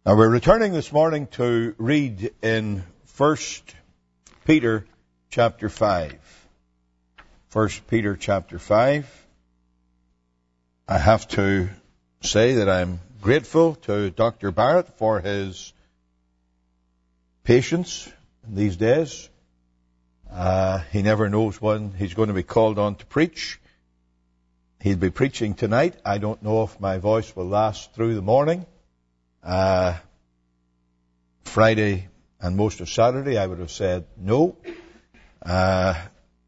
Now we're returning this morning to read in 1 Peter chapter 5. 1 Peter chapter 5. I have to say that I'm grateful to Dr. Barrett for his patience in these days. He never knows when he's going to be called on to preach. He'll be preaching tonight. I don't know if my voice will last through the morning. Friday and most of Saturday I would have said no. My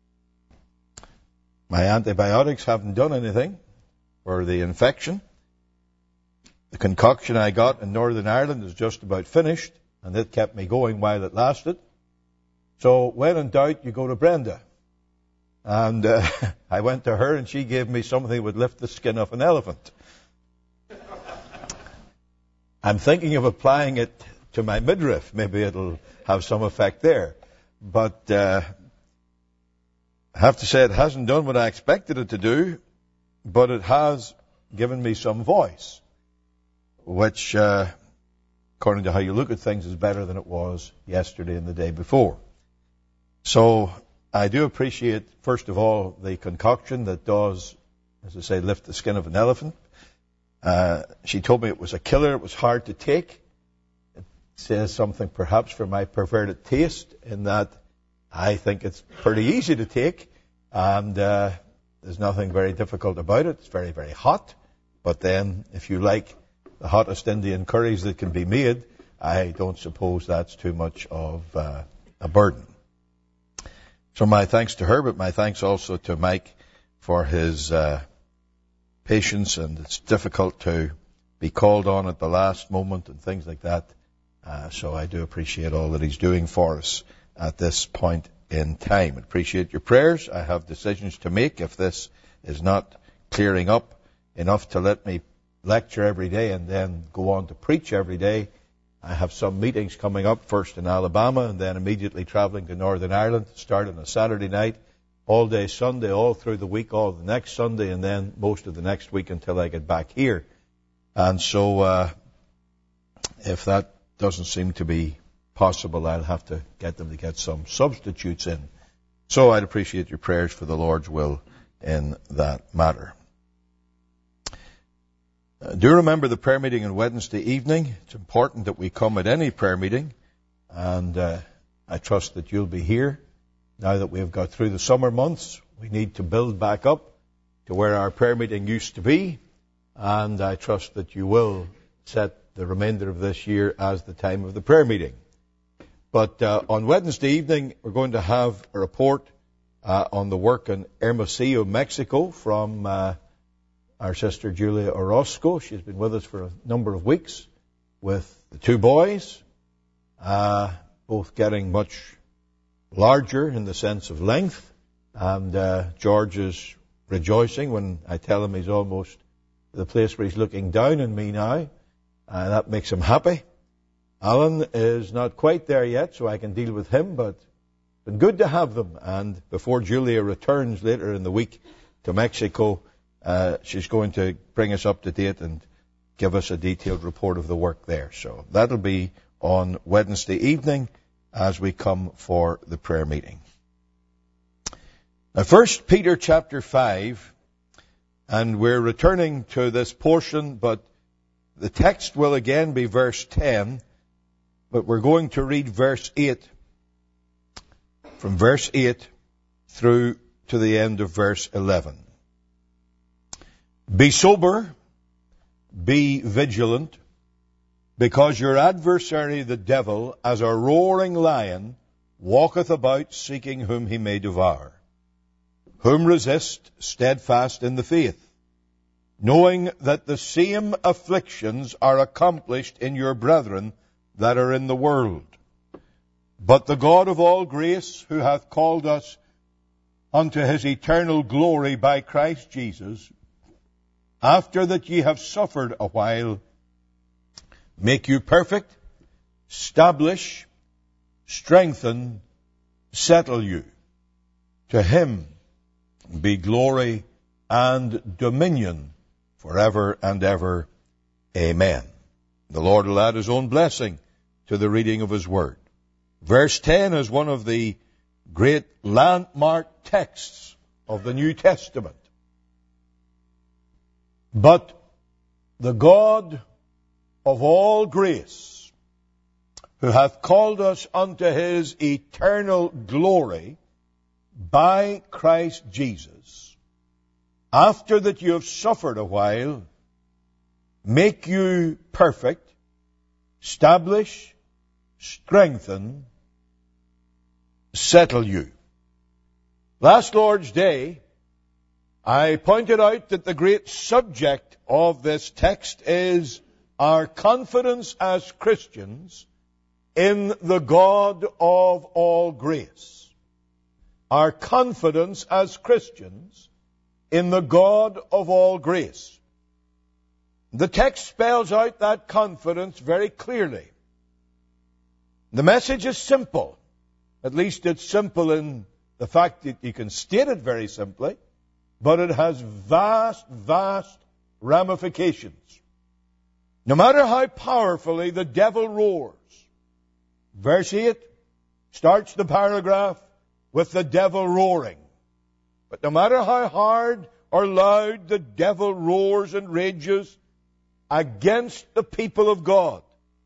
antibiotics haven't done anything for the infection. The concoction I got in Northern Ireland is just about finished, and it kept me going while it lasted. So when in doubt, you go to Brenda. And I went to her and she gave me something that would lift the skin off an elephant. I'm thinking of applying it to my midriff. Maybe it'll have some effect there. But I have to say it hasn't done what I expected it to do, but it has given me some voice, which, according to how you look at things, is better than it was yesterday and the day before. So I do appreciate, first of all, the concoction that does, as I say, lift the skin of an elephant. She told me it was a killer. It was hard to take. It says something perhaps for my perverted taste in that I think it's pretty easy to take, and there's nothing very difficult about it. It's very, very hot. But then if you like the hottest Indian curries that can be made, I don't suppose that's too much of a burden. So my thanks to her, but my thanks also to Mike for his patience, and it's difficult to be called on at the last moment and things like that. So I do appreciate all that he's doing for us at this point in time. I appreciate your prayers. I have decisions to make. If this is not clearing up enough to let me lecture every day and then go on to preach every day, I have some meetings coming up, first in Alabama and then immediately traveling to Northern Ireland to start on a Saturday night, all day Sunday, all through the week, all the next Sunday, and then most of the next week until I get back here. And so if that doesn't seem to be possible, I'll have to get them to get some substitutes in. So I'd appreciate your prayers for the Lord's will in that matter. Do remember the prayer meeting on Wednesday evening. It's important that we come at any prayer meeting, and I trust that you'll be here. Now that we've got through the summer months, we need to build back up to where our prayer meeting used to be, and I trust that you will set the remainder of this year as the time of the prayer meeting. But on Wednesday evening, we're going to have a report on the work in Hermosillo, Mexico, from our sister Julia Orozco. She's been with us for a number of weeks with the two boys, both getting much larger in the sense of length. And George is rejoicing when I tell him he's almost to the place where he's looking down on me now. That makes him happy. Alan is not quite there yet, so I can deal with him, but it's been good to have them. And before Julia returns later in the week to Mexico, she's going to bring us up to date and give us a detailed report of the work there. So that'll be on Wednesday evening as we come for the prayer meeting. Now, 1 Peter chapter 5, and we're returning to this portion, but the text will again be verse 10, but we're going to read verse 8, from verse 8 through to the end of verse 11. Be sober, be vigilant, because your adversary the devil, as a roaring lion, walketh about seeking whom he may devour. Whom resist, steadfast in the faith, knowing that the same afflictions are accomplished in your brethren that are in the world. But the God of all grace, who hath called us unto his eternal glory by Christ Jesus, after that ye have suffered a while, make you perfect, establish, strengthen, settle you. To him be glory and dominion forever and ever. Amen. The Lord will add His own blessing to the reading of His Word. Verse 10 is one of the great landmark texts of the New Testament. But the God of all grace, who hath called us unto His eternal glory by Christ Jesus, after that you have suffered a while, make you perfect, establish, strengthen, settle you. Last Lord's Day, I pointed out that the great subject of this text is our confidence as Christians in the God of all grace. Our confidence as Christians in the God of all grace. The text spells out that confidence very clearly. The message is simple. At least it's simple in the fact that you can state it very simply, but it has vast, vast ramifications. No matter how powerfully the devil roars. Verse 8 starts the paragraph with the devil roaring. But no matter how hard or loud the devil roars and rages against the people of God,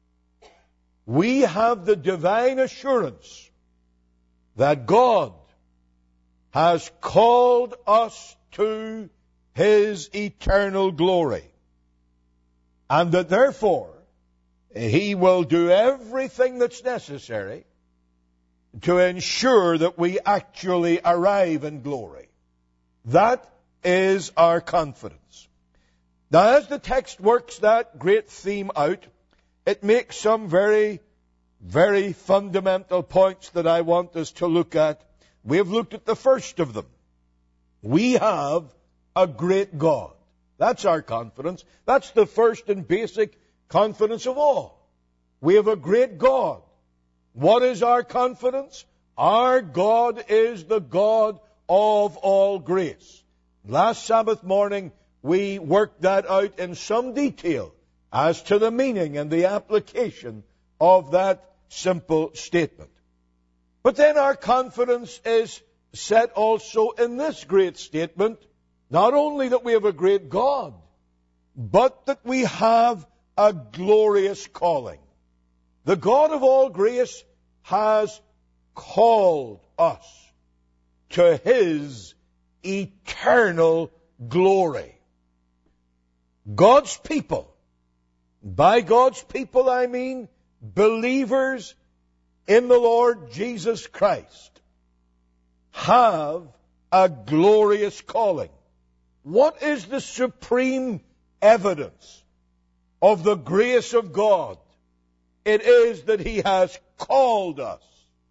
we have the divine assurance that God has called us to His eternal glory, and that therefore He will do everything that's necessary to ensure that we actually arrive in glory. That is our confidence. Now, as the text works that great theme out, it makes some very, very fundamental points that I want us to look at. We have looked at the first of them. We have a great God. That's our confidence. That's the first and basic confidence of all. We have a great God. What is our confidence? Our God is the God of all grace. Last Sabbath morning, we worked that out in some detail as to the meaning and the application of that simple statement. But then our confidence is set also in this great statement, not only that we have a great God, but that we have a glorious calling. The God of all grace has called us to His eternal glory. God's people, by God's people I mean believers in the Lord Jesus Christ, have a glorious calling. What is the supreme evidence of the grace of God? It is that He has called us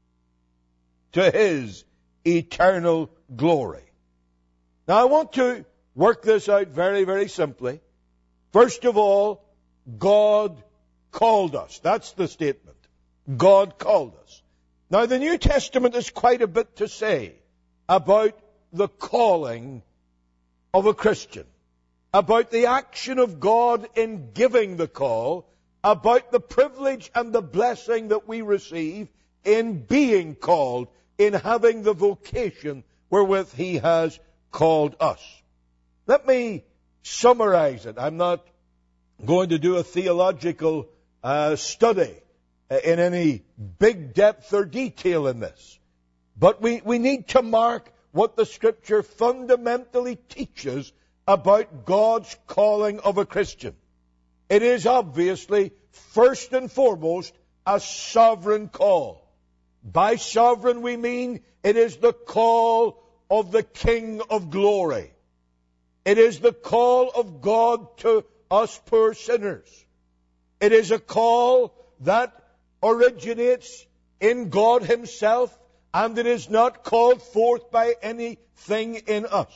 to His eternal glory. Now I want to work this out very, very simply. First of all, God called us. That's the statement. God called us. Now the New Testament has quite a bit to say about the calling of a Christian, about the action of God in giving the call, about the privilege and the blessing that we receive in being called, in having the vocation wherewith He has called us. Let me summarize it. I'm not going to do a theological study in any big depth or detail in this. But we need to mark what the Scripture fundamentally teaches about God's calling of a Christian. It is obviously, first and foremost, a sovereign call. By sovereign we mean it is the call of the King of glory. It is the call of God to us poor sinners. It is a call that originates in God Himself, and it is not called forth by anything in us.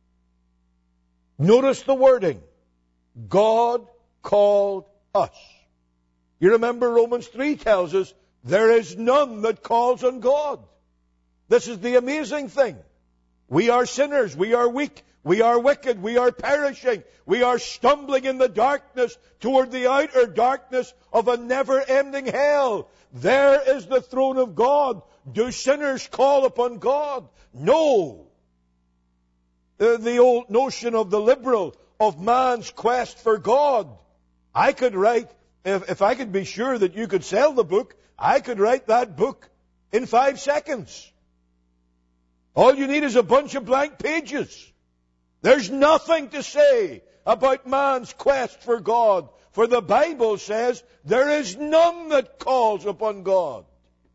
Notice the wording. God called us. You remember Romans 3 tells us, there is none that calls on God. This is the amazing thing. We are sinners. We are weak. We are wicked. We are perishing. We are stumbling in the darkness toward the outer darkness of a never-ending hell. There is the throne of God. Do sinners call upon God? No. The old notion of the liberal, of man's quest for God. I could write, if I could be sure that you could sell the book, I could write that book in 5 seconds. All you need is a bunch of blank pages. There's nothing to say about man's quest for God, for the Bible says there is none that calls upon God.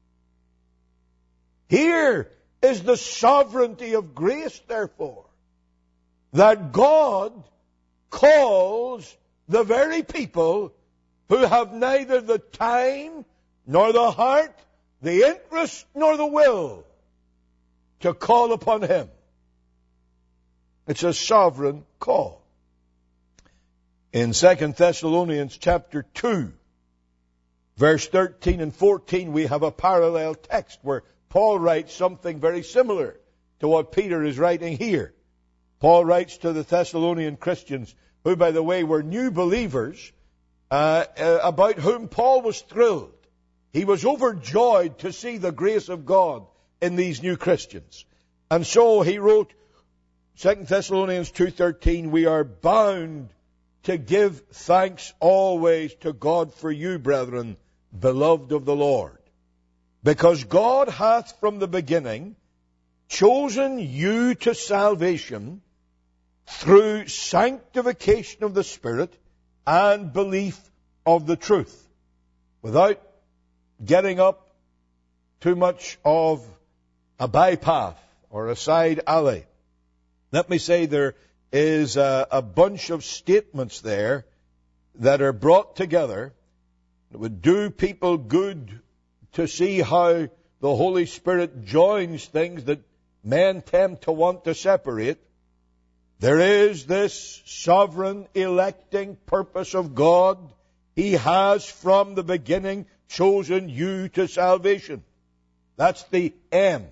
Here is the sovereignty of grace, therefore, that God calls the very people who have neither the time, nor the heart, the interest, nor the will to call upon Him. It's a sovereign call. In 2 Thessalonians chapter 2, verse 13 and 14, we have a parallel text where Paul writes something very similar to what Peter is writing here. Paul writes to the Thessalonian Christians, who, by the way, were new believers, about whom Paul was thrilled. He was overjoyed to see the grace of God in these new Christians. And so he wrote, 2 Thessalonians 2:13, we are bound to give thanks always to God for you, brethren, beloved of the Lord, because God hath from the beginning chosen you to salvation through sanctification of the Spirit and belief of the truth. Without getting up too much of a bypath or a side alley, let me say there is a bunch of statements there that are brought together that would do people good to see how the Holy Spirit joins things that men tend to want to separate. There is this sovereign electing purpose of God. He has from the beginning chosen you to salvation. That's the end.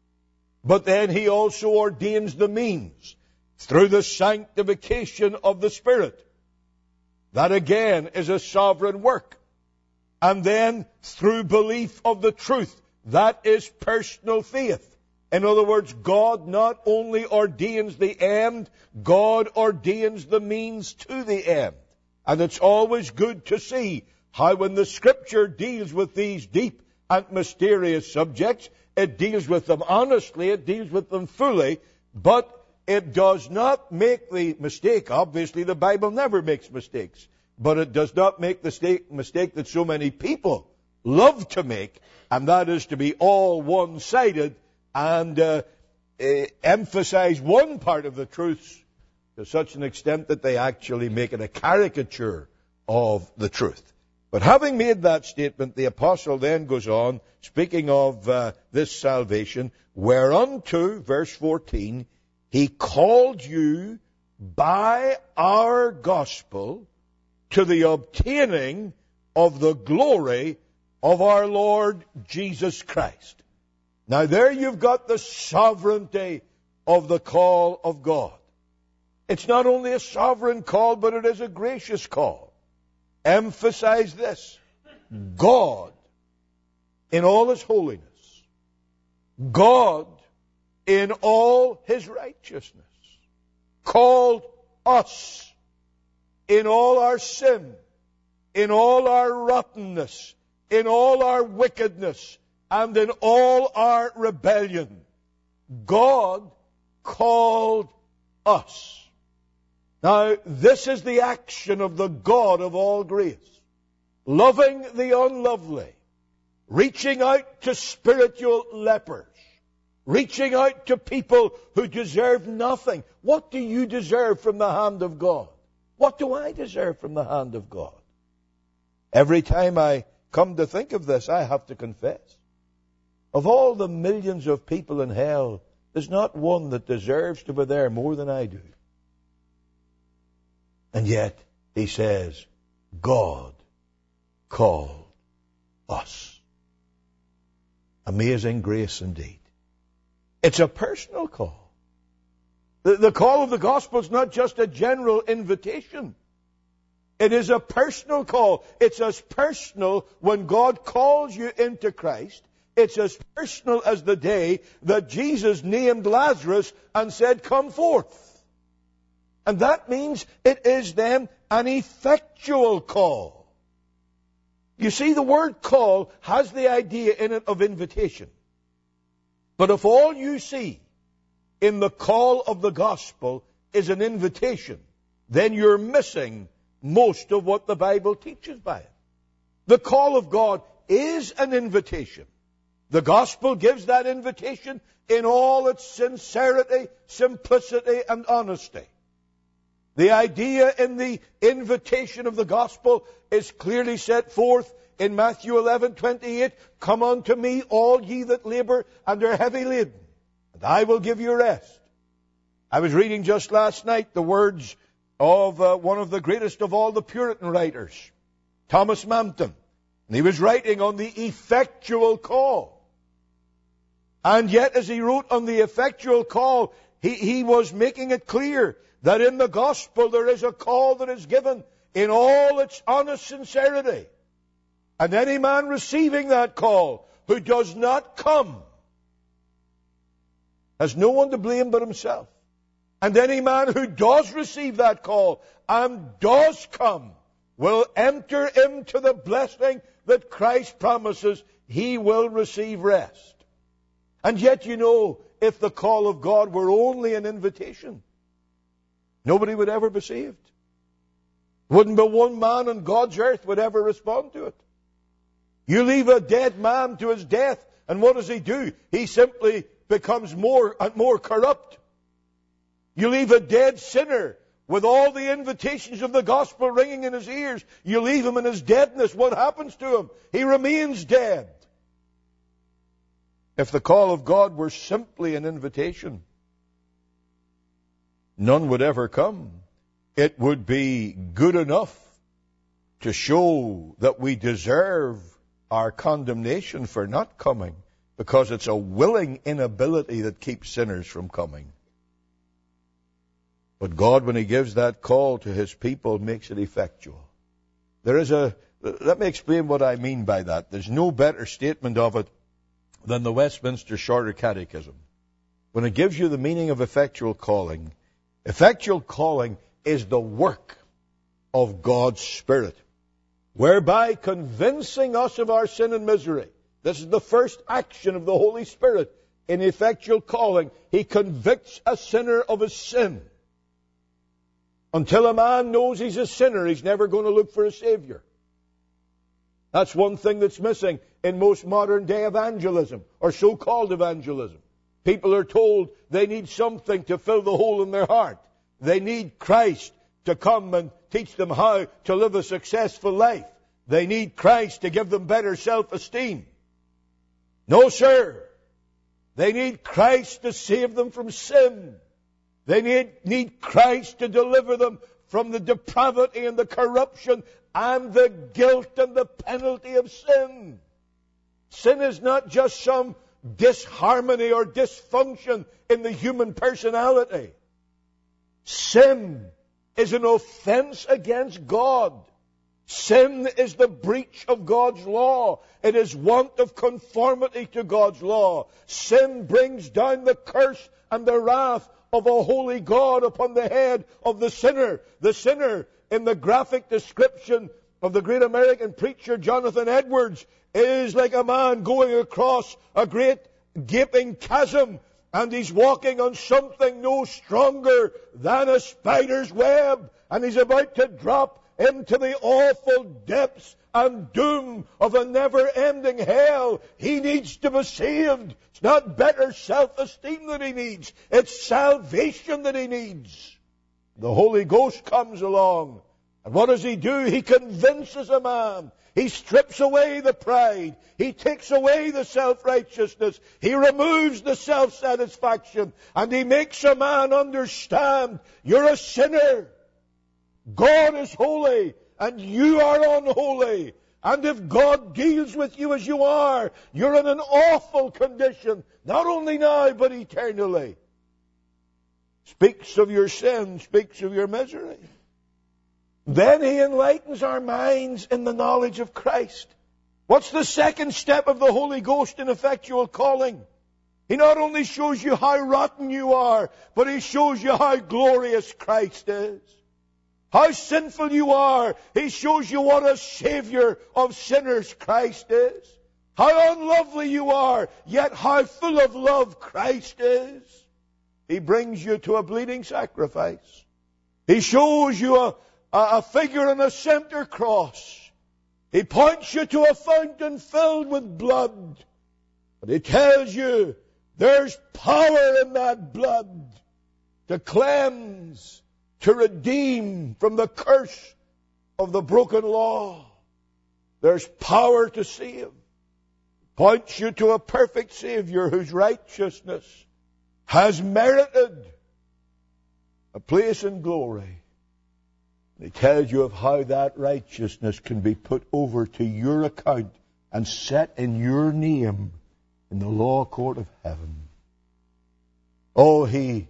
But then He also ordains the means through the sanctification of the Spirit. That again is a sovereign work. And then through belief of the truth. That is personal faith. In other words, God not only ordains the end, God ordains the means to the end. And it's always good to see how when the Scripture deals with these deep and mysterious subjects, it deals with them honestly, it deals with them fully, but it does not make the mistake. Obviously, the Bible never makes mistakes. But it does not make the mistake that so many people love to make, and that is to be all one-sided and emphasize one part of the truth to such an extent that they actually make it a caricature of the truth. But having made that statement, the apostle then goes on, speaking of this salvation, whereunto, verse 14, He called you by our gospel to the obtaining of the glory of our Lord Jesus Christ. Now there you've got the sovereignty of the call of God. It's not only a sovereign call, but it is a gracious call. Emphasize this. God in all His holiness. God in all His righteousness. Called us in all our sin, in all our rottenness, in all our wickedness, and in all our rebellion. God called us. Now, this is the action of the God of all grace. Loving the unlovely. Reaching out to spiritual lepers. Reaching out to people who deserve nothing. What do you deserve from the hand of God? What do I deserve from the hand of God? Every time I come to think of this, I have to confess. Of all the millions of people in hell, there's not one that deserves to be there more than I do. And yet, He says, God called us. Amazing grace indeed. It's a personal call. The call of the gospel is not just a general invitation. It is a personal call. It's as personal when God calls you into Christ. It's as personal as the day that Jesus named Lazarus and said, "Come forth." And that means it is then an effectual call. You see, the word call has the idea in it of invitation. But if all you see in the call of the gospel is an invitation, then you're missing most of what the Bible teaches by it. The call of God is an invitation. The gospel gives that invitation in all its sincerity, simplicity, and honesty. The idea in the invitation of the gospel is clearly set forth in Matthew 11:28. "Come unto me, all ye that labor and are heavy laden, and I will give you rest." I was reading just last night the words of one of the greatest of all the Puritan writers, Thomas Manton. And he was writing on the effectual call. And yet, as he wrote on the effectual call, he was making it clear that in the gospel there is a call that is given in all its honest sincerity. And any man receiving that call who does not come has no one to blame but himself. And any man who does receive that call and does come will enter into the blessing that Christ promises. He will receive rest. And yet, you know, if the call of God were only an invitation, nobody would ever be saved. Wouldn't be one man on God's earth would ever respond to it. You leave a dead man to his death, and what does he do? He simply becomes more and more corrupt. You leave a dead sinner with all the invitations of the gospel ringing in his ears. You leave him in his deadness. What happens to him? He remains dead. If the call of God were simply an invitation, none would ever come. It would be good enough to show that we deserve our condemnation for not coming, because it's a willing inability that keeps sinners from coming. But God, when He gives that call to His people, makes it effectual. Let me explain what I mean by that. There's no better statement of it than the Westminster Shorter Catechism. When it gives you the meaning of effectual calling is the work of God's Spirit, whereby convincing us of our sin and misery. This is the first action of the Holy Spirit in effectual calling. He convicts a sinner of his sin. Until a man knows he's a sinner, he's never going to look for a Savior. That's one thing that's missing in most modern day evangelism, or so-called evangelism. People are told they need something to fill the hole in their heart. They need Christ to come and teach them how to live a successful life. They need Christ to give them better self-esteem. No, sir. They need Christ to save them from sin. They need Christ to deliver them from the depravity and the corruption and the guilt and the penalty of sin. Sin is not just some disharmony or dysfunction in the human personality. Sin is an offense against God. Sin is the breach of God's law. It is want of conformity to God's law. Sin brings down the curse and the wrath of a holy God upon the head of the sinner. The sinner, in the graphic description of the great American preacher Jonathan Edwards, is like a man going across a great gaping chasm, and he's walking on something no stronger than a spider's web, and he's about to drop into the awful depths and doom of a never-ending hell. He needs to be saved. It's not better self-esteem that he needs. It's salvation that he needs. The Holy Ghost comes along. And what does He do? He convinces a man. He strips away the pride. He takes away the self-righteousness. He removes the self-satisfaction. And He makes a man understand, you're a sinner. God is holy, and you are unholy. And if God deals with you as you are, you're in an awful condition, not only now, but eternally. speaks of your sin, speaks of your misery. Then He enlightens our minds in the knowledge of Christ. What's the second step of the Holy Ghost in effectual calling? He not only shows you how rotten you are, but He shows you how glorious Christ is. How sinful you are, He shows you what a Savior of sinners Christ is. How unlovely you are, yet how full of love Christ is. He brings you to a bleeding sacrifice. He shows you a figure on a center cross. He points you to a fountain filled with blood. But He tells you there's power in that blood to cleanse, to redeem from the curse of the broken law. There's power to save. Points you to a perfect Savior whose righteousness has merited a place in glory. He tells you of how that righteousness can be put over to your account and set in your name in the law court of heaven. Oh, He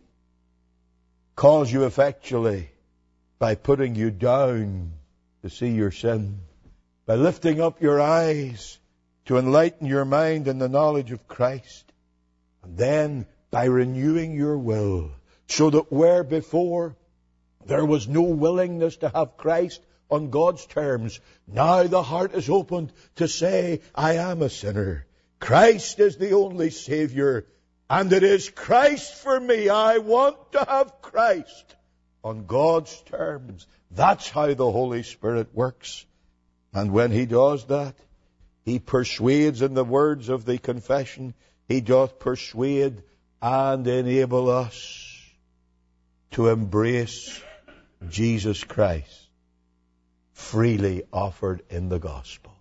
calls you effectually by putting you down to see your sin, by lifting up your eyes to enlighten your mind in the knowledge of Christ, and then by renewing your will, so that where before there was no willingness to have Christ on God's terms, now the heart is opened to say, I am a sinner. Christ is the only Savior, and it is Christ for me. I want to have Christ on God's terms. That's how the Holy Spirit works. And when He does that, He persuades, in the words of the confession, He doth persuade and enable us to embrace Jesus Christ, freely offered in the gospel.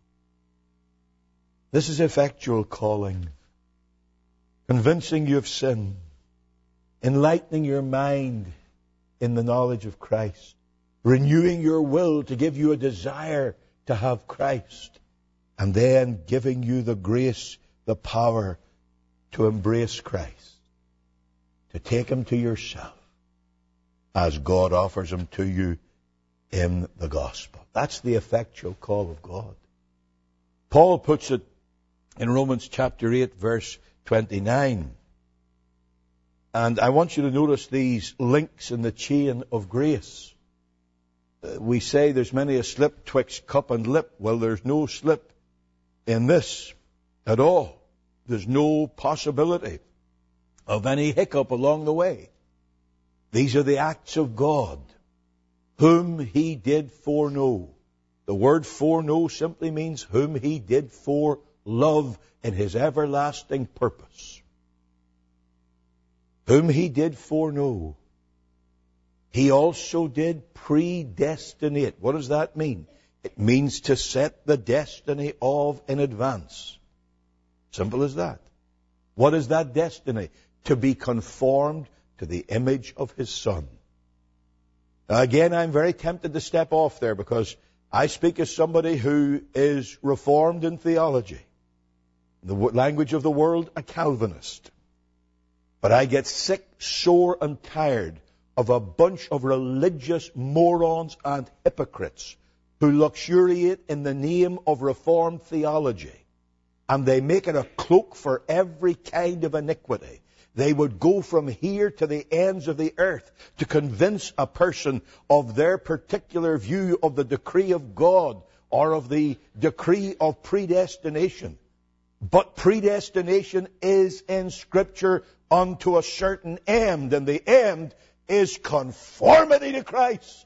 This is effectual calling, convincing you of sin, enlightening your mind in the knowledge of Christ, renewing your will to give you a desire to have Christ, and then giving you the grace, the power to embrace Christ, to take Him to yourself, as God offers Him to you in the gospel. That's the effectual call of God. Paul puts it in Romans chapter 8, verse 29. And I want you to notice these links in the chain of grace. We say there's many a slip twixt cup and lip. Well, there's no slip in this at all. There's no possibility of any hiccup along the way. These are the acts of God, whom He did foreknow. The word foreknow simply means whom He did forelove in His everlasting purpose. Whom He did foreknow, He also did predestinate. What does that mean? It means to set the destiny of in advance. Simple as that. What is that destiny? To be conformed to the image of His Son. Now again, I'm very tempted to step off there because I speak as somebody who is reformed in theology. In the language of the world, a Calvinist. But I get sick, sore, and tired of a bunch of religious morons and hypocrites who luxuriate in the name of Reformed theology. And they make it a cloak for every kind of iniquity. They would go from here to the ends of the earth to convince a person of their particular view of the decree of God or of the decree of predestination. But predestination is in Scripture unto a certain end, and the end is conformity to Christ.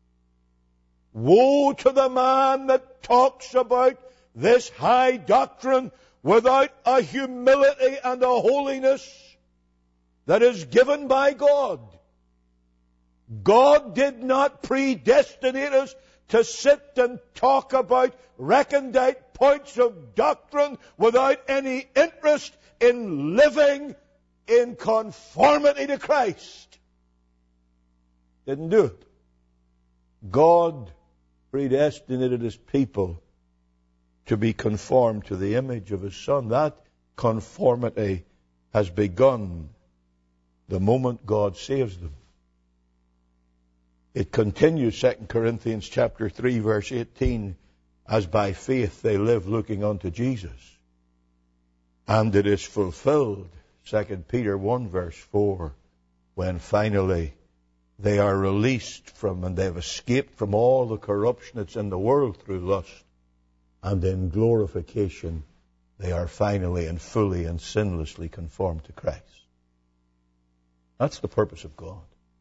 Woe to the man that talks about this high doctrine without a humility and a holiness that is given by God. God did not predestinate us to sit and talk about recondite points of doctrine without any interest in living in conformity to Christ. Didn't do it. God predestinated His people to be conformed to the image of His Son. That conformity has begun the moment God saves them. It continues, 2 Corinthians chapter 3, verse 18, as by faith they live looking unto Jesus. And it is fulfilled, 2 Peter 1, verse 4, when finally they are released from and they've escaped from all the corruption that's in the world through lust. And in glorification, they are finally and fully and sinlessly conformed to Christ. That's the purpose of God.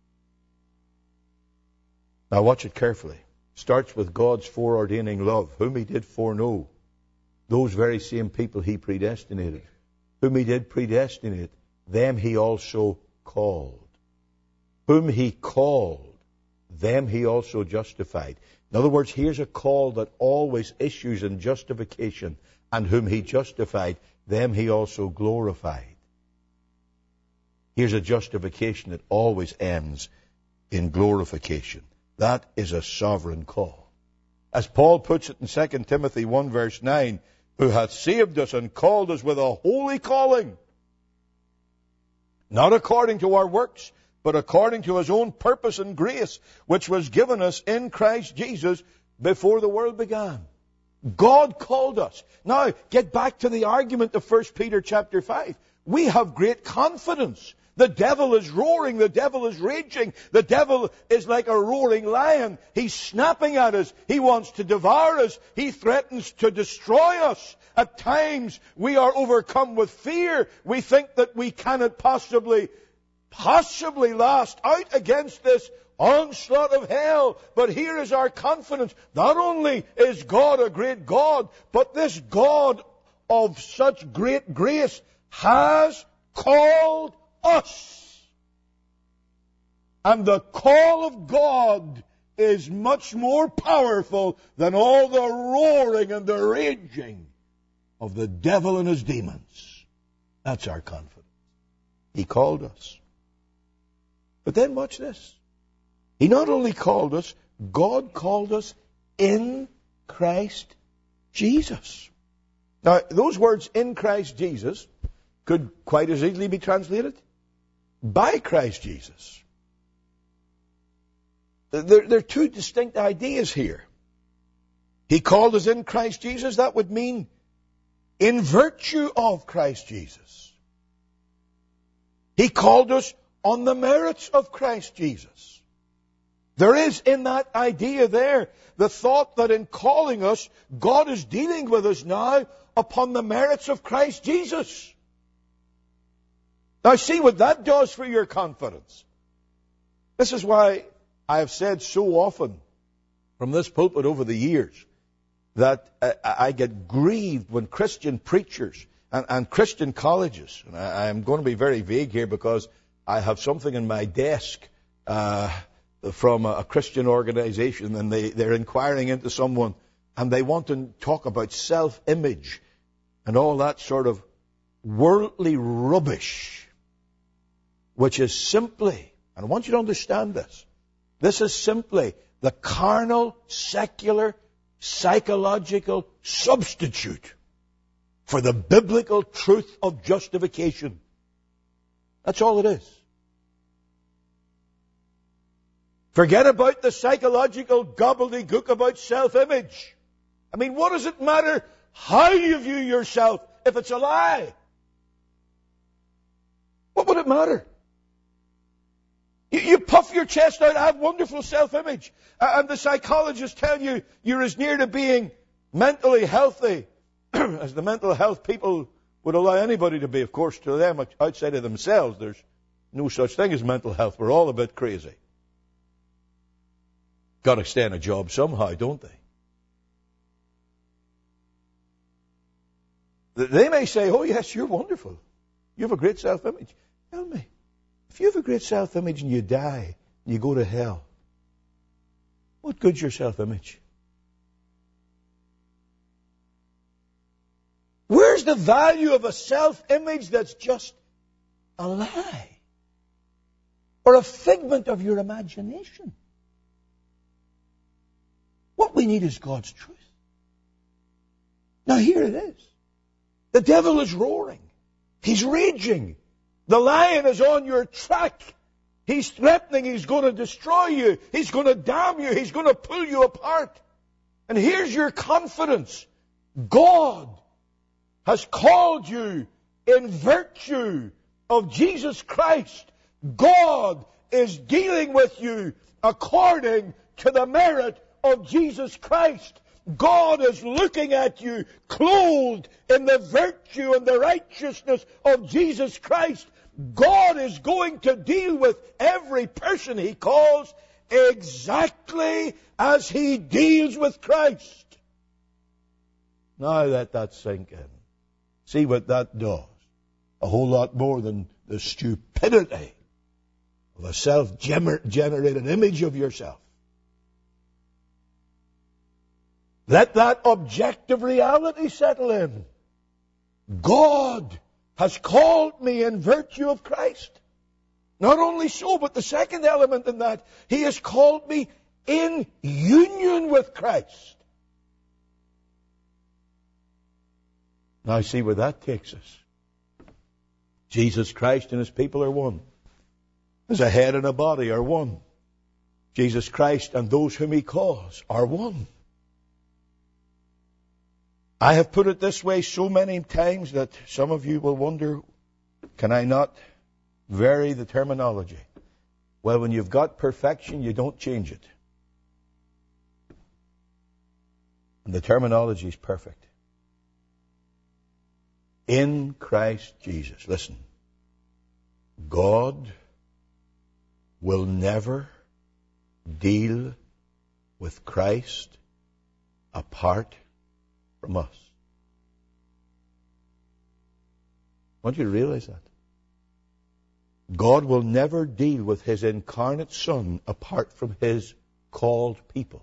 Now watch it carefully. It starts with God's foreordaining love, whom he did foreknow. Those very same people he predestinated. Whom he did predestinate, them he also called. Whom he called, them he also justified. In other words, here's a call that always issues in justification. And whom he justified, them he also glorified. Here's a justification that always ends in glorification. That is a sovereign call. As Paul puts it in 2 Timothy 1 verse 9, who hath saved us and called us with a holy calling, not according to our works, but according to his own purpose and grace, which was given us in Christ Jesus before the world began. God called us. Now, get back to the argument of 1 Peter chapter 5. We have great confidence. The devil is roaring. The devil is raging. The devil is like a roaring lion. He's snapping at us. He wants to devour us. He threatens to destroy us. At times, we are overcome with fear. We think that we cannot possibly last out against this onslaught of hell. But here is our confidence. Not only is God a great God, but this God of such great grace has called us. And the call of God is much more powerful than all the roaring and the raging of the devil and his demons. That's our confidence. He called us. But then watch this. He not only called us, God called us in Christ Jesus. Now, those words, in Christ Jesus, could quite as easily be translated by Christ Jesus. There are two distinct ideas here. He called us in Christ Jesus. That would mean in virtue of Christ Jesus. He called us on the merits of Christ Jesus. There is in that idea there the thought that in calling us, God is dealing with us now upon the merits of Christ Jesus. Now see what that does for your confidence. This is why I have said so often from this pulpit over the years that I get grieved when Christian preachers and Christian colleges, and I am going to be very vague here because I have something in my desk from a Christian organization, and they're inquiring into someone, and they want to talk about self-image and all that sort of worldly rubbish, which is simply, and I want you to understand this is simply the carnal, secular, psychological substitute for the biblical truth of justification. That's all it is. Forget about the psychological gobbledygook about self-image. I mean, what does it matter how you view yourself if it's a lie? What would it matter? You puff your chest out, I have wonderful self-image. And the psychologists tell you you're as near to being mentally healthy as the mental health people would allow anybody to be. Of course, to them, outside of themselves, there's no such thing as mental health. We're all a bit crazy. Got to stay in a job somehow, don't they? They may say, oh yes, you're wonderful. You have a great self-image. Tell me, if you have a great self-image and you die and you go to hell, what good's your self-image? Where's the value of a self-image that's just a lie? Or a figment of your imagination? What we need is God's truth. Now here it is. The devil is roaring. He's raging. The lion is on your track. He's threatening he's going to destroy you. He's going to damn you. He's going to pull you apart. And here's your confidence. God has called you in virtue of Jesus Christ. God is dealing with you according to the merit of Jesus Christ. God is looking at you clothed in the virtue and the righteousness of Jesus Christ. God is going to deal with every person He calls exactly as He deals with Christ. Now let that sink in. See what that does. A whole lot more than the stupidity of a self-generated image of yourself. Let that objective reality settle in. God has called me in virtue of Christ. Not only so, but the second element in that, He has called me in union with Christ. Now see where that takes us. Jesus Christ and His people are one. As a head and a body are one. Jesus Christ and those whom He calls are one. I have put it this way so many times that some of you will wonder, can I not vary the terminology? Well, when you've got perfection, you don't change it. And the terminology is perfect. In Christ Jesus. Listen. God will never deal with Christ apart from us. I want you to realize that. God will never deal with His incarnate Son apart from His called people.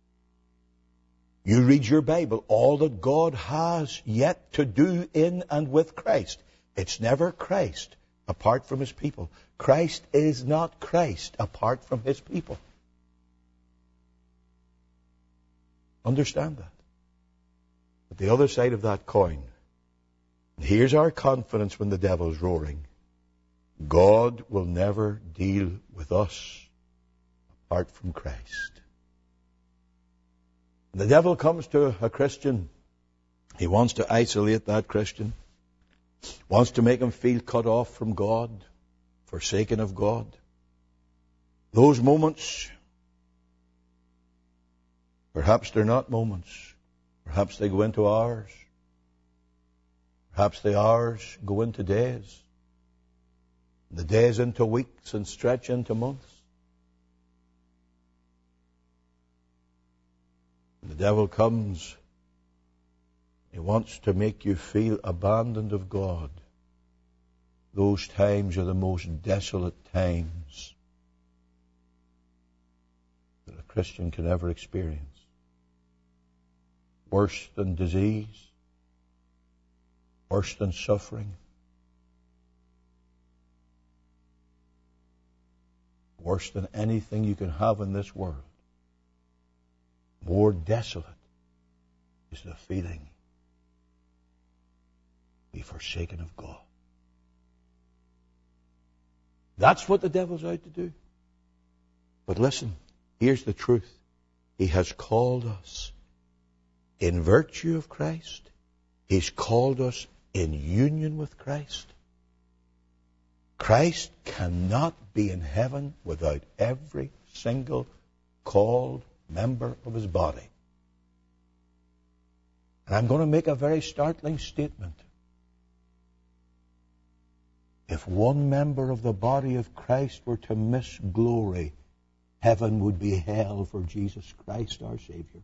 You read your Bible, all that God has yet to do in and with Christ. It's never Christ apart from His people. Christ is not Christ apart from His people. Understand that. But the other side of that coin, and here's our confidence when the devil's roaring, God will never deal with us apart from Christ. When the devil comes to a Christian, he wants to isolate that Christian, wants to make him feel cut off from God, forsaken of God. Those moments, perhaps they're not moments. Perhaps they go into hours. Perhaps the hours go into days. The days into weeks and stretch into months. The devil comes. He wants to make you feel abandoned of God. Those times are the most desolate times that a Christian can ever experience. Worse than disease, worse than suffering, worse than anything you can have in this world. More desolate is the feeling to be forsaken of God. That's what the devil's out to do. But listen, here's the truth. He has called us in virtue of Christ. He's called us in union with Christ. Christ cannot be in heaven without every single called member of His body. And I'm going to make a very startling statement. If one member of the body of Christ were to miss glory, heaven would be hell for Jesus Christ, our Savior.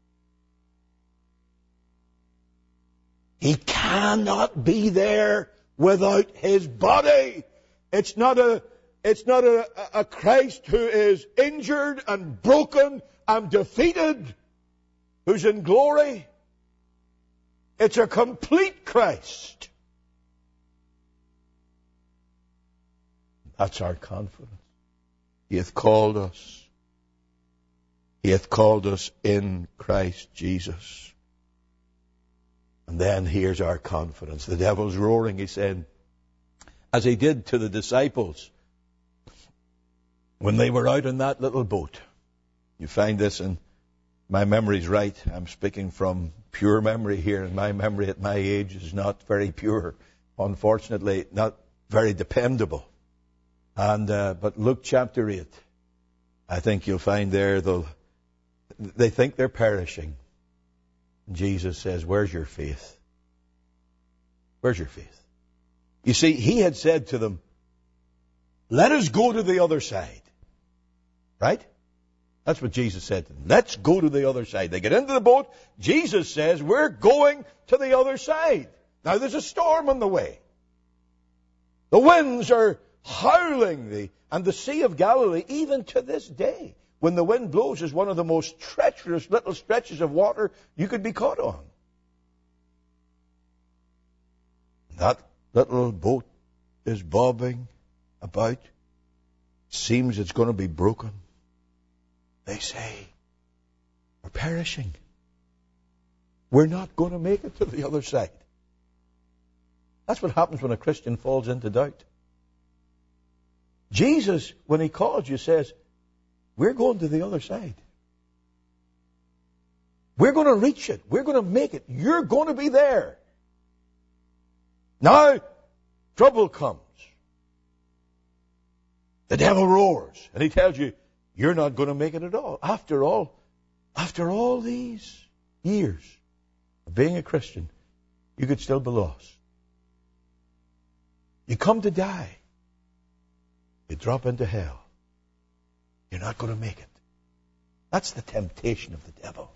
He cannot be there without His body. It's not a Christ who is injured and broken and defeated, who's in glory. It's a complete Christ. That's our confidence. He hath called us. He hath called us in Christ Jesus. And then here's our confidence. The devil's roaring, he said, as he did to the disciples. when they were out in that little boat. You find this in my memory's right. I'm speaking from pure memory here, and my memory at my age is not very pure. Unfortunately, not very dependable. And but Luke chapter 8, I think you'll find there they think they're perishing. Jesus says, "Where's your faith? Where's your faith?" You see, he had said to them, "Let us go to the other side." Right? That's what Jesus said to them. Let's go to the other side. They get into the boat. Jesus says, "We're going to the other side." Now there's a storm on the way. The winds are howling. And the Sea of Galilee, even to this day, when the wind blows, is one of the most treacherous little stretches of water you could be caught on. That little boat is bobbing about. Seems it's going to be broken. They say, "We're perishing. We're not going to make it to the other side." That's what happens when a Christian falls into doubt. Jesus, when he calls you, says, "We're going to the other side. We're going to reach it. We're going to make it. You're going to be there." Now, trouble comes. The devil roars, and he tells you, you're not going to make it at all. After all these years of being a Christian, you could still be lost. You come to die. You drop into hell. You're not going to make it. That's the temptation of the devil.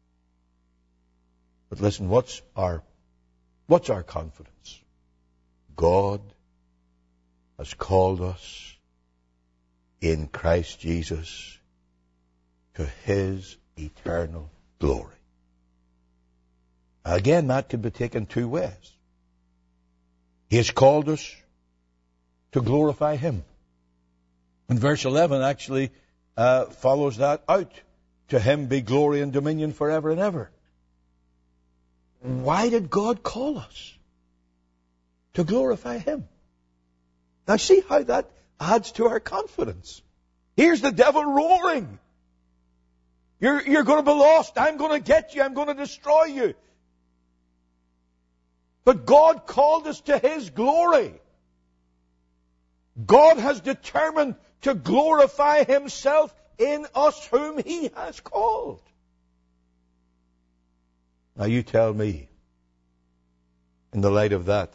But listen, what's our confidence? God has called us in Christ Jesus to his eternal glory. Again, that could be taken two ways. He has called us to glorify him. And verse 11 actually follows that out. To him be glory and dominion forever and ever. Why did God call us? To glorify him. Now see how that adds to our confidence. Here's the devil roaring. You're going to be lost. I'm going to get you. I'm going to destroy you. But God called us to his glory. God has determined to glorify himself in us whom he has called. Now you tell me, in the light of that,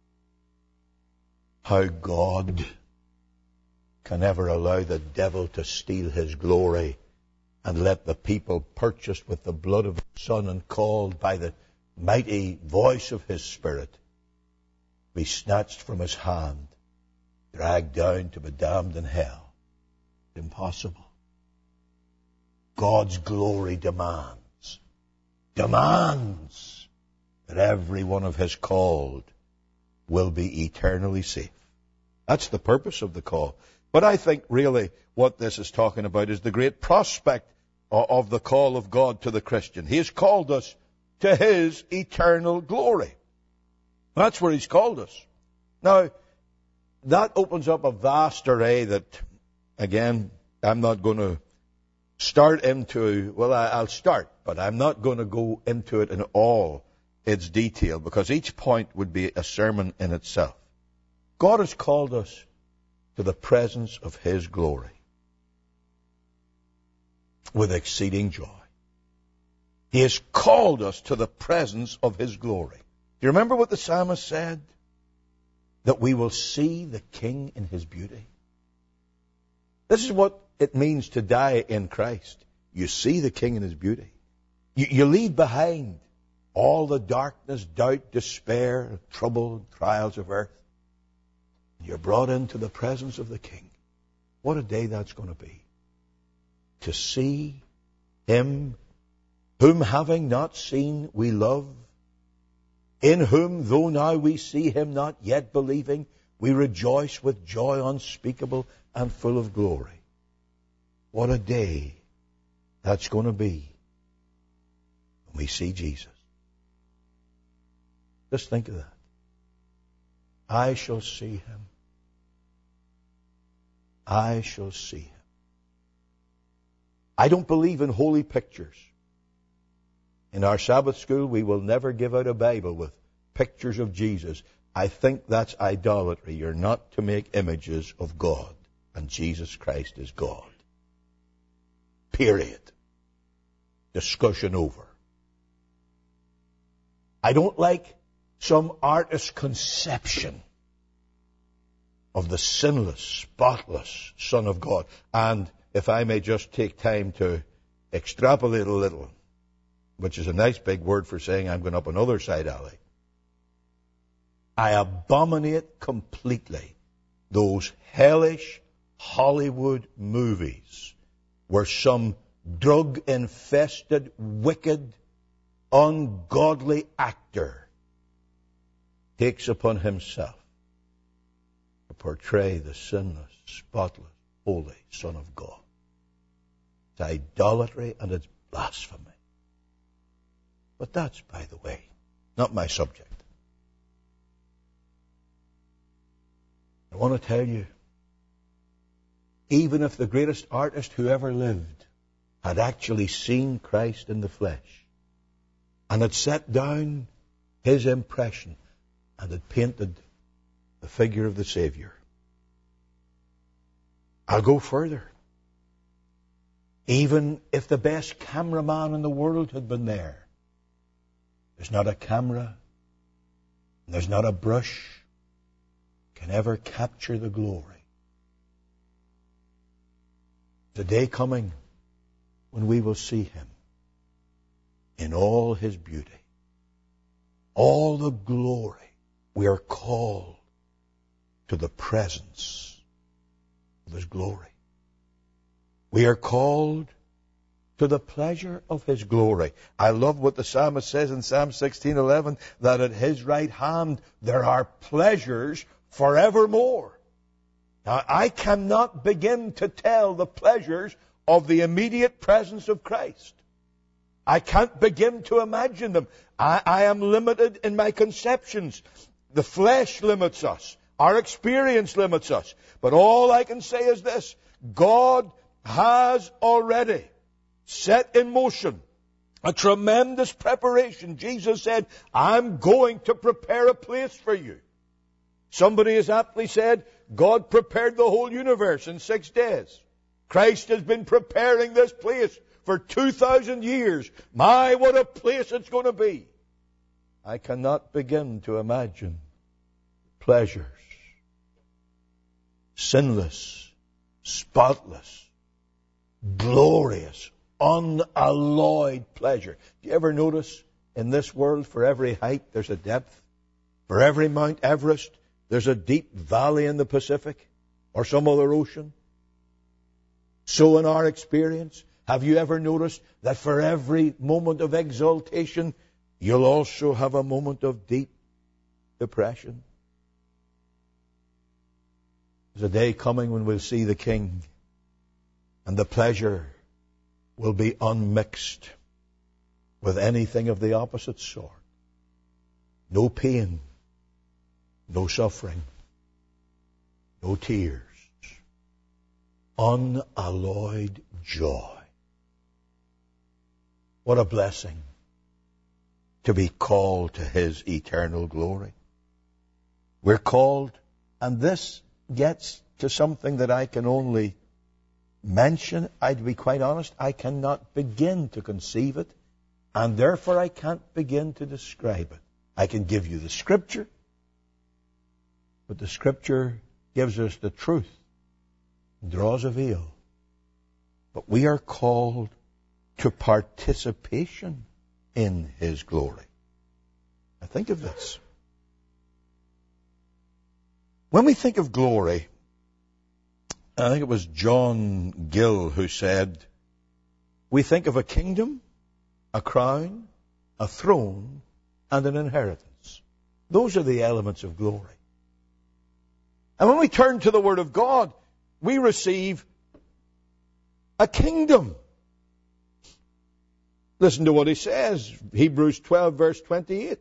how God can ever allow the devil to steal his glory and let the people purchased with the blood of his Son and called by the mighty voice of his Spirit be snatched from his hand, dragged down to be damned in hell. Impossible. God's glory demands that every one of his called will be eternally safe. That's the purpose of the call. But I think really what this is talking about is the great prospect of the call of God to the Christian. He has called us to his eternal glory. That's where he's called us. Now, that opens up a vast array that, again, I'm not going to start into. Well, I'll start, but I'm not going to go into it in all its detail, because each point would be a sermon in itself. God has called us to the presence of his glory with exceeding joy. He has called us to the presence of his glory. Do you remember what the psalmist said? That we will see the King in his beauty. This is what it means to die in Christ. You see the King in his beauty. You leave behind all the darkness, doubt, despair, trouble, and trials of earth. You're brought into the presence of the King. What a day that's going to be. To see him whom having not seen we love, in whom though now we see him not yet believing, we rejoice with joy unspeakable and full of glory. What a day that's going to be when we see Jesus. Just think of that. I shall see him I shall see him. I don't believe in holy pictures. In our Sabbath school, we will never give out a Bible with pictures of Jesus. I think that's idolatry. You're not to make images of God, and Jesus Christ is God. Period. Discussion over. I don't like some artist's conception of the sinless, spotless Son of God. And if I may just take time to extrapolate a little, which is a nice big word for saying I'm going up another side alley, I abominate completely those hellish Hollywood movies where some drug-infested, wicked, ungodly actor takes upon himself to portray the sinless, spotless, holy Son of God. It's idolatry and it's blasphemy. But that's, by the way, not my subject. I want to tell you, even if the greatest artist who ever lived had actually seen Christ in the flesh and had set down his impression and had painted the figure of the Savior, I'll go further. Even if the best cameraman in the world had been there, there's not a camera, and there's not a brush can ever capture the glory. The day coming when we will see him in all his beauty, all the glory. We are called to the presence of his glory. We are called to the pleasure of his glory. I love what the psalmist says in Psalm 16:11, that at his right hand there are pleasures forevermore. Now, I cannot begin to tell the pleasures of the immediate presence of Christ. I can't begin to imagine them. I am limited in my conceptions. The flesh limits us. Our experience limits us. But all I can say is this: God has already set in motion a tremendous preparation. Jesus said, I'm going to prepare a place for you. Somebody has aptly said, God prepared the whole universe in 6 days. Christ has been preparing this place for 2,000 years. My, what a place it's going to be. I cannot begin to imagine pleasures. Sinless, spotless, glorious, unalloyed pleasure. Do you ever notice in this world, for every height there's a depth? For every Mount Everest there's a deep valley in the Pacific or some other ocean? So in our experience, have you ever noticed that for every moment of exaltation, you'll also have a moment of deep depression? There's a day coming when we'll see the King, and the pleasure will be unmixed with anything of the opposite sort. No pain, no suffering, no tears, unalloyed joy. What a blessing to be called to his eternal glory. We're called, and this gets to something that I can only mention. I'd be quite honest, I cannot begin to conceive it, and therefore I can't begin to describe it. I can give you the Scripture, but the Scripture gives us the truth, draws a veil. But we are called to participation in his glory. Now think of this. When we think of glory, I think it was John Gill who said, we think of a kingdom, a crown, a throne, and an inheritance. Those are the elements of glory. And when we turn to the Word of God, we receive a kingdom. Listen to what he says, Hebrews 12, verse 28.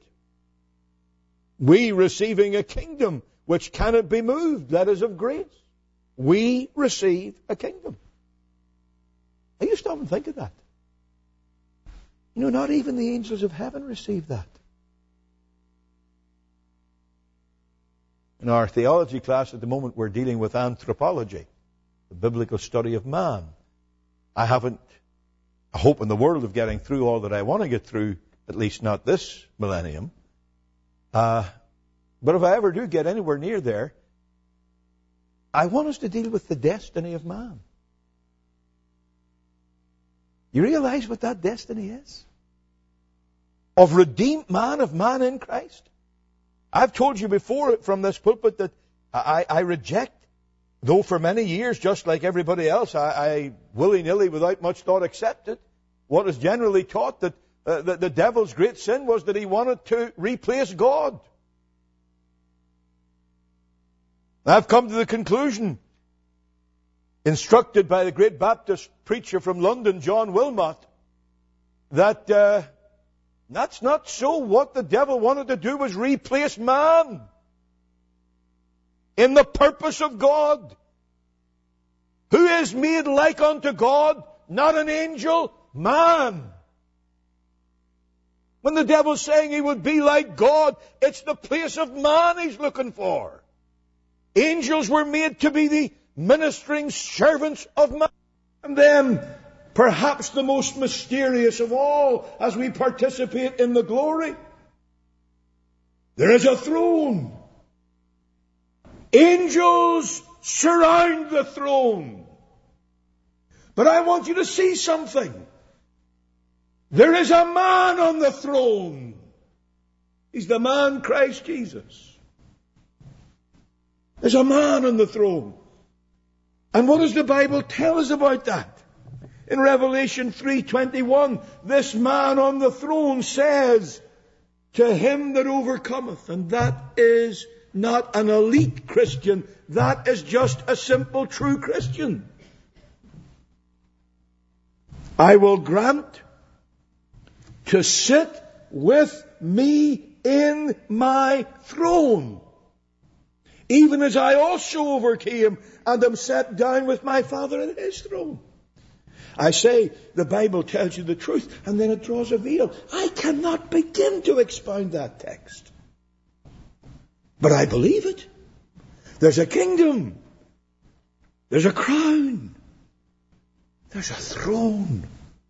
We receiving a kingdom which cannot be moved, that is of grace. we receive a kingdom. I used to often think of that. You know, not even the angels of heaven receive that. In our theology class at the moment, we're dealing with anthropology, the biblical study of man. I haven't a hope in the world of getting through all that I want to get through, at least not this millennium. But if I ever do get anywhere near there, I want us to deal with the destiny of man. You realize what that destiny is? Of redeemed man, of man in Christ. I've told you before from this pulpit that I reject, though for many years, just like everybody else, I willy-nilly, without much thought, accepted what is generally taught, that the devil's great sin was that he wanted to replace God. I've come to the conclusion, instructed by the great Baptist preacher from London, John Wilmot, that that's not so. What the devil wanted to do was replace man in the purpose of God. Who is made like unto God? Not an angel, man. When the devil's saying he would be like God, it's the place of man he's looking for. Angels were made to be the ministering servants of man. And then, perhaps the most mysterious of all, as we participate in the glory, there is a throne. Angels surround the throne. But I want you to see something. There is a man on the throne. He's the man Christ Jesus. There's a man on the throne. And what does the Bible tell us about that? In Revelation 3:21, this man on the throne says, to him that overcometh, and that is not an elite Christian, that is just a simple true Christian, I will grant to sit with me in my throne, even as I also overcame and am set down with my Father in his throne. I say, the Bible tells you the truth, and then it draws a veil. I cannot begin to expound that text. But I believe it. There's a kingdom. There's a crown. There's a throne.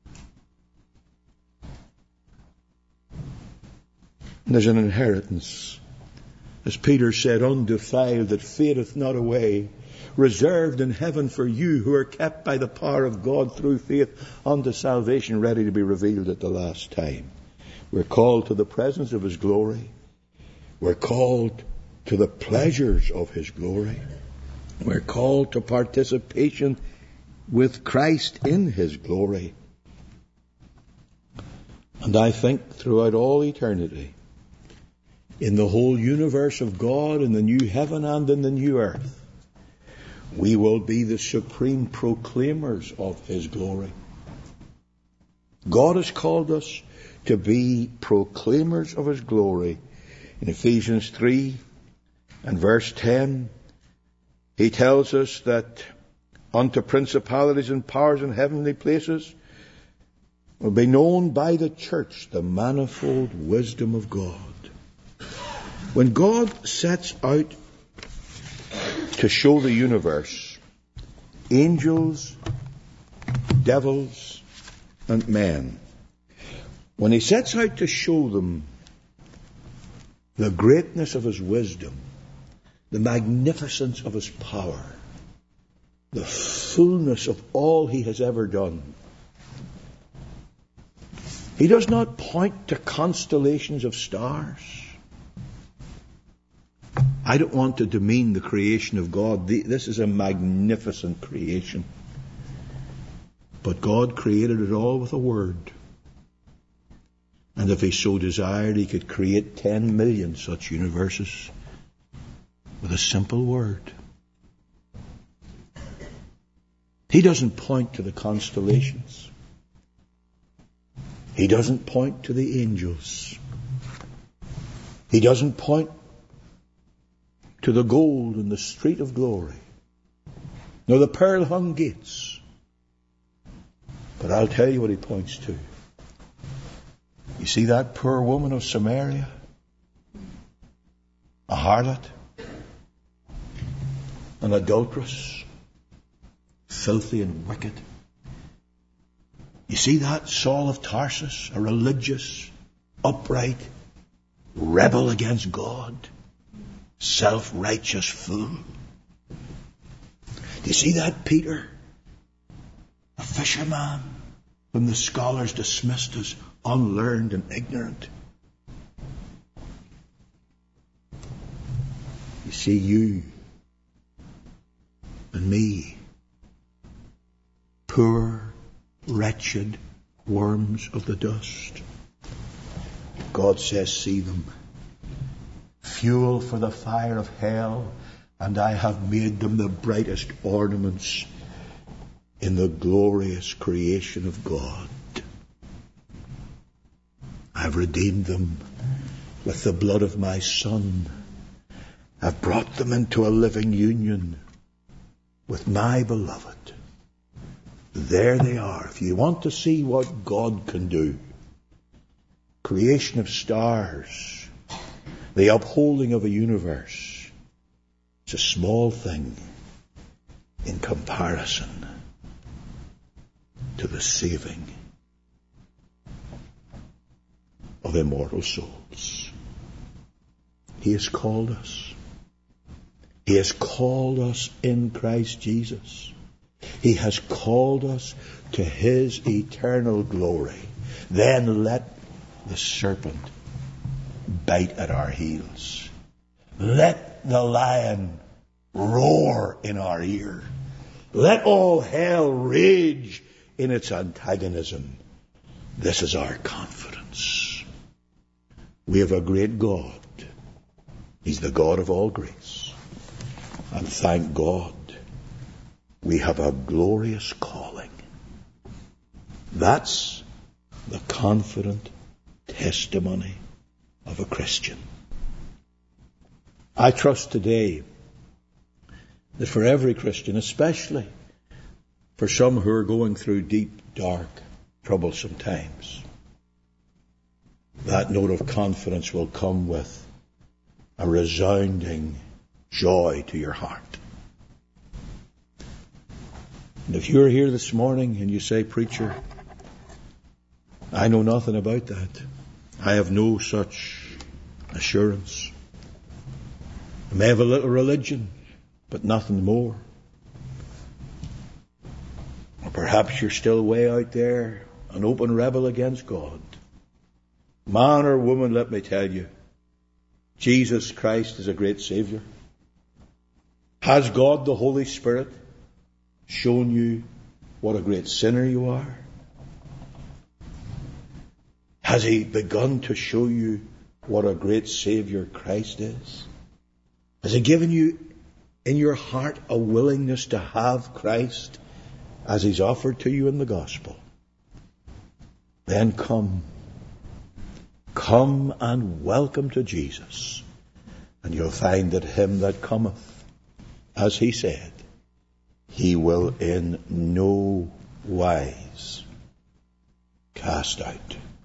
And there's an inheritance, as Peter said, undefiled, that fadeth not away, reserved in heaven for you who are kept by the power of God through faith unto salvation, ready to be revealed at the last time. We're called to the presence of his glory. We're called to the pleasures of his glory. We're called to participation with Christ in his glory. And I think throughout all eternity, in the whole universe of God, in the new heaven and in the new earth, we will be the supreme proclaimers of his glory. God has called us to be proclaimers of his glory. In Ephesians 3 and verse 10, he tells us that unto principalities and powers in heavenly places will be known by the church the manifold wisdom of God. When God sets out to show the universe, angels, devils, and men, when he sets out to show them the greatness of his wisdom, the magnificence of his power, the fullness of all he has ever done, he does not point to constellations of stars. I don't want to demean the creation of God. This is a magnificent creation. But God created it all with a word. And if he so desired, he could create 10 million such universes with a simple word. He doesn't point to the constellations. He doesn't point to the angels. He doesn't point to the gold in the street of glory. nor the pearl-hung gates. But I'll tell you what he points to. You see that poor woman of Samaria? A harlot, an adulteress, filthy and wicked. You see that Saul of Tarsus, a religious, upright, rebel against God, self-righteous fool? Do you see that Peter, a fisherman whom the scholars dismissed as unlearned and ignorant? You see you and me, poor, wretched worms of the dust. God says, see them, fuel for the fire of hell, and I have made them the brightest ornaments in the glorious creation of God. I've redeemed them with the blood of my Son. I've brought them into a living union with my beloved. There they are. If you want to see what God can do, creation of stars, the upholding of a universe, it's a small thing in comparison to the saving of immortal souls. He has called us. He has called us in Christ Jesus. He has called us to His eternal glory. Then let the serpent bite at our heels. Let the lion roar in our ear. Let all hell rage in its antagonism. This is our confidence. We have a great God. He's the God of all grace. And thank God, we have a glorious calling. That's the confident testimony of a Christian. I trust today that for every Christian, especially for some who are going through deep, dark, troublesome times, that note of confidence will come with a resounding joy to your heart. And if you're here this morning and you say, preacher, I know nothing about that. I have no such assurance. I may have a little religion, but nothing more. Or perhaps you're still way out there, an open rebel against God. Man or woman, let me tell you, Jesus Christ is a great Savior. Has God the Holy Spirit shown you what a great sinner you are? Has He begun to show you what a great Savior Christ is? Has He given you in your heart a willingness to have Christ as He's offered to you in the gospel? Then come and welcome to Jesus, and you'll find that him that cometh, as He said, He will in no wise cast out.